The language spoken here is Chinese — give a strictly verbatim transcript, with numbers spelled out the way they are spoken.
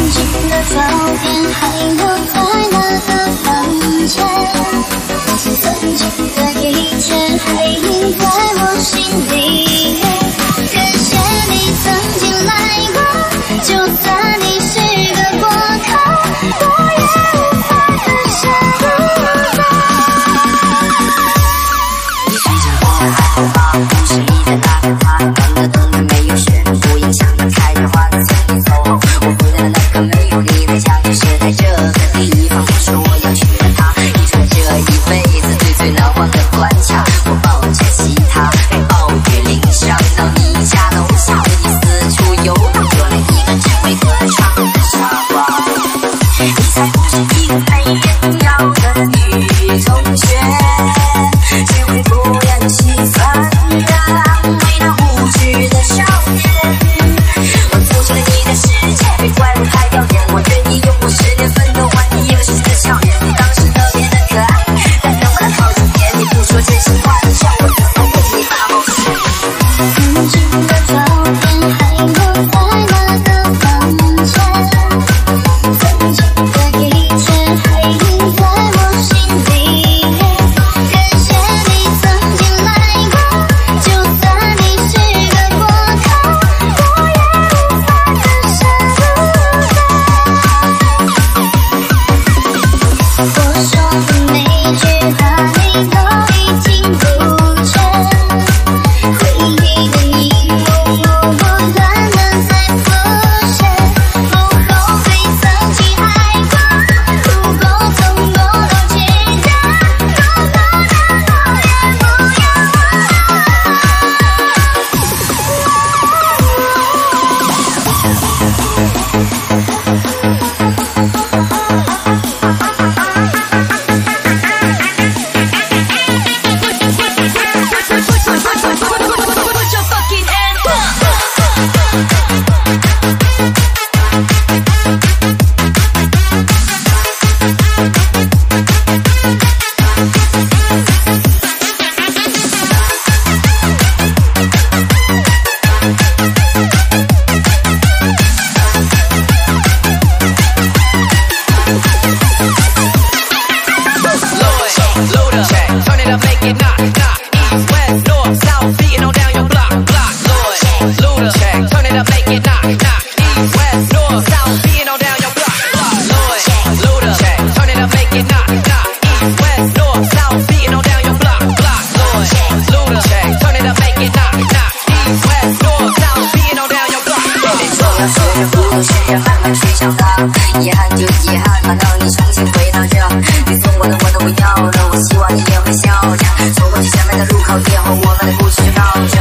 经的照片还留在那个房间，曾经的一切还印在我心里。感谢你曾经来过，就算你是个过客，我也无法割舍不走。 你睡着过得还好吗？故事里的那个他，难得懂得没有雪，不影响你开着花的从你走后，我回到了那个没有你的家，就是在这个地方。我说我要娶了她，一串这一辈子最最难忘的关卡。我抱着吉他，在暴雨淋上到你家楼下，为你四处游荡，做了一个只会歌唱的傻瓜。你才不是一个没人要的女同学，只会不厌其烦的安慰那无知的少年。我走进了你的世界，被怪物太耀眼，我愿意用我十年奋斗换你一个世界的笑脸。你当时特别的可爱，但能不能靠近点？你不说真心话，你笑我自从为你大冒险。 曾经的照片还留在那个房间，曾经的一切还印在我心里。感谢你曾经来过，就算你是个过客，我也无法割舍不走。我说的每句话你都已经不见，回忆的一幕幕不断的在浮现。不后悔曾经爱过，如果从我都记得，多么的多也不要 Put your fucking hands up. Loader, turn it up, make it knock, knock. East, west, north, south, beating on down your block, block. Lord, Luda, turn it up, make it knock, knock. East, west, north, south, beating on down your block, block. Lord, Luda, turn it up, make it knock, knock. East, west, north, south, beating on down your block, block. Lord, Luda, turn it up, make it knock, knock. East, west, north, south, beating on down your block. 要学着不懂，学着慢慢去长大。遗憾就遗憾吧，让你重新回到这。你送我的我都不要了，我希望你也会笑着。走过去前面的路口，以后我们的故事就到这。